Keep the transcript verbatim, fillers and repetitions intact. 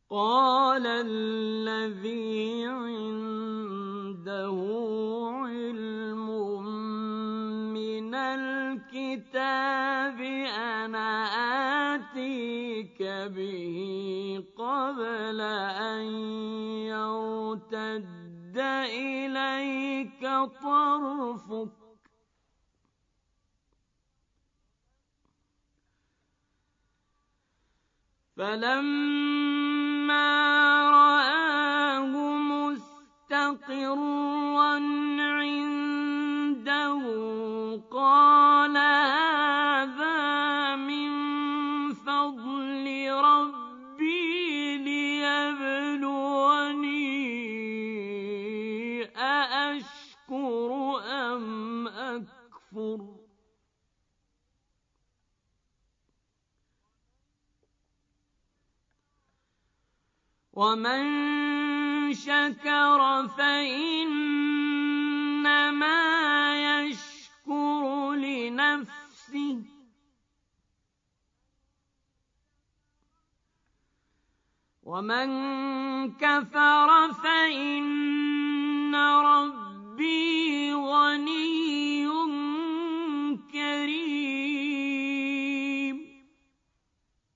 قال الذي عنده علم من الكتاب أنا آتيك به قبل أن يرتد إليك طرفك فلما رآه مستقرا عنده قال هذا من فضل ربي ليبلوني أأشكر أم أكفر ومن شكر فإنما يشكر لنفسه ومن كفر فإن